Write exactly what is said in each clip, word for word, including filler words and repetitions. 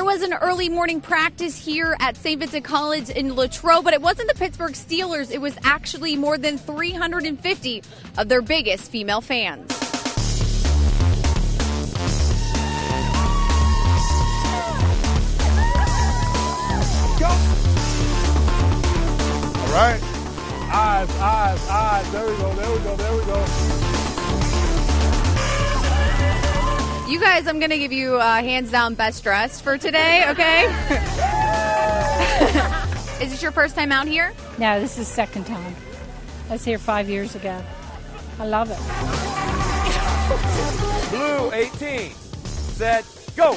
was an early morning practice here at Saint Vincent College in Latrobe, but it wasn't the Pittsburgh Steelers. It was actually more than three hundred fifty of their biggest female fans. Go. All right. Eyes, eyes, eyes. There we go, there we go, there we go. You guys, I'm going to give you uh, hands down best dressed for today, okay? Is this your first time out here? No, this is second time. I was here five years ago. I love it. Blue eighteen. Set, go.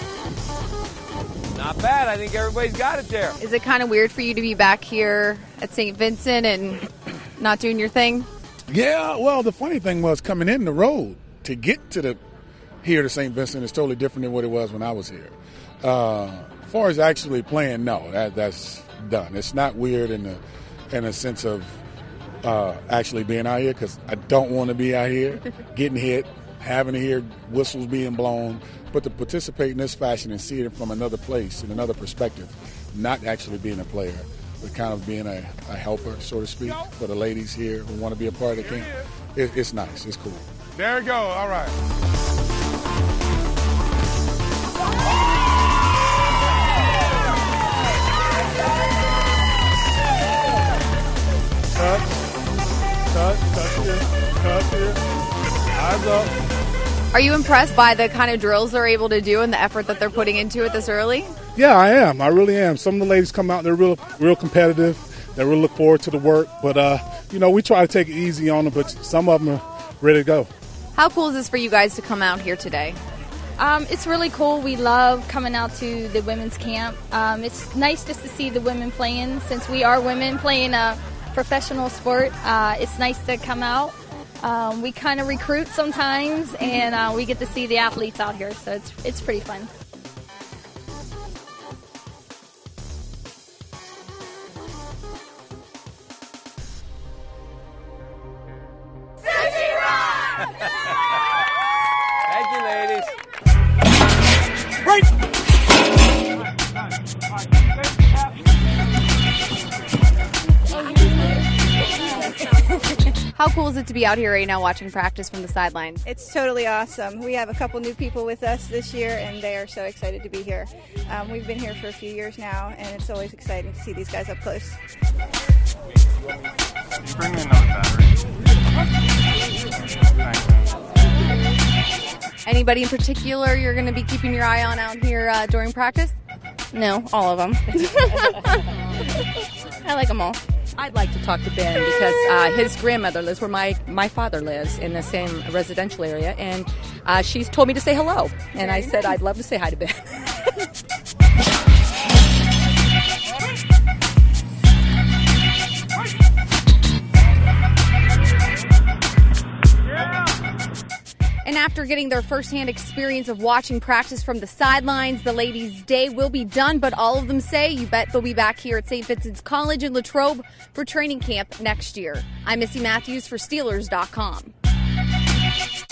Not bad. I think everybody's got it there. Is it kind of weird for you to be back here at Saint Vincent and not doing your thing? Yeah, well, the funny thing was coming in the road to get to the here to Saint Vincent is totally different than what it was when I was here. Uh, as far as actually playing, no, that, that's done. It's not weird in the in a sense of uh, actually being out here because I don't want to be out here, getting hit, having to hear whistles being blown, but to participate in this fashion and see it from another place, in another perspective, not actually being a player, but kind of being a, a helper, so to speak, for the ladies here who want to be a part of the camp. It, it's nice. It's cool. There we go. All right. Touch, touch, touch here, touch here, eyes up. Are you impressed by the kind of drills they're able to do and the effort that they're putting into it this early? Yeah, I am. I really am. Some of the ladies come out and they're real, real competitive. They really look forward to the work. But, uh, you know, we try to take it easy on them, but some of them are ready to go. How cool is this for you guys to come out here today? Um, it's really cool. We love coming out to the women's camp. Um, it's nice just to see the women playing. Since we are women playing a professional sport, uh, it's nice to come out. Um, we kind of recruit sometimes, and uh, we get to see the athletes out here, so it's it's pretty fun. Thank you, ladies. Right. How cool is it to be out here right now watching practice from the sideline? It's totally awesome. We have a couple new people with us this year, and they are so excited to be here. Um, we've been here for a few years now, and it's always exciting to see these guys up close. Bring me another battery. Anybody in particular you're going to be keeping your eye on out here uh, during practice? No, all of them. I like them all. I'd like to talk to Ben because uh, his grandmother lives where my, my father lives in the same residential area, and uh, she's told me to say hello. And I said I'd love to say hi to Ben. And after getting their firsthand experience of watching practice from the sidelines, the ladies' day will be done, but all of them say you bet they'll be back here at Saint Vincent's College in Latrobe for training camp next year. I'm Missy Matthews for Steelers dot com.